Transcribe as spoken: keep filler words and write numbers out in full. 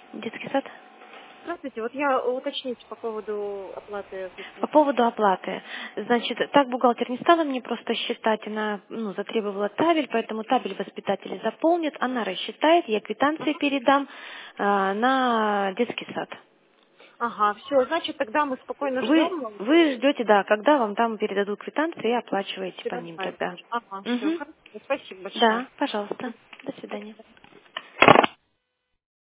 Детский сад? Здравствуйте, вот я уточнить по поводу оплаты По услуг. поводу оплаты. Значит, так бухгалтер не стала мне просто считать, она ну, затребовала табель, поэтому табель воспитатели заполнит, она рассчитает, я квитанции передам а, на детский сад. Ага, все, значит, тогда мы спокойно Вы, ждем. вы ждете, да, когда вам там передадут квитанции и оплачиваете по ним Предоставите. тогда. Ага, все, Угу. хорошо. Спасибо большое. Да, пожалуйста. До свидания.